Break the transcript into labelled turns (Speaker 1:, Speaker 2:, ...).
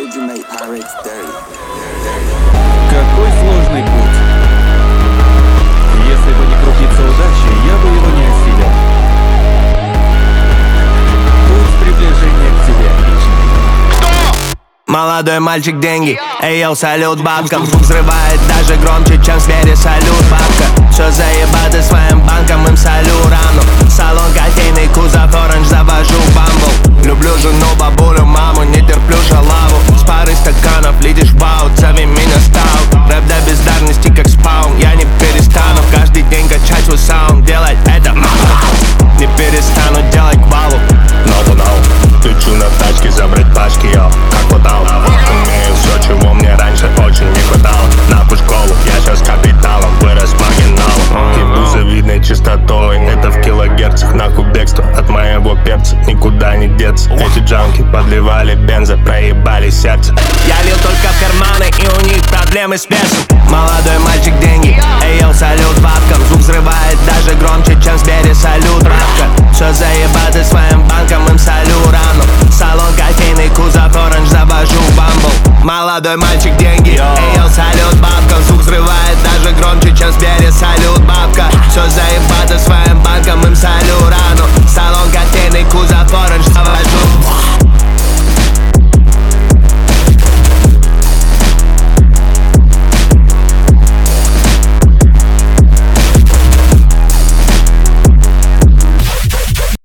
Speaker 1: Какой сложный путь. Если бы не крупица удачи, я бы его не осилил. Путь приближения к тебе.
Speaker 2: Молодой мальчик, деньги, эй, йоу, салют бабкам. Звук взрывает даже громче, чем звери, салют бабка. Все заебаты своим банком, им солю рану. Салон кофейный, кузов оранж, завожу бамбл. Люблю жену, бабулю, маму, не терплю шалаву. С пары стаканов летишь в аут, зови меня стаут. Рэп до бездарности, как спаун, я не перестану каждый день качать свой саунд, делать это. Не перестану делать балу.
Speaker 3: Лечу на тачке, забрать пачки, йо, как водал. Умею все, чего мне раньше очень не хватало. Нахуй школу, я сейчас капиталом, вырос маргиналом. Ебу завидной чистотой, это в килогерцах. Нахуй бегство от моего перца, никуда не деться. Эти джанки подливали бенза, проебали сердце.
Speaker 2: Я лил только в карманы, и у них проблемы с весом. Молодой мальчик, деньги, эй, йоу, салют бабкам. Звук взрывает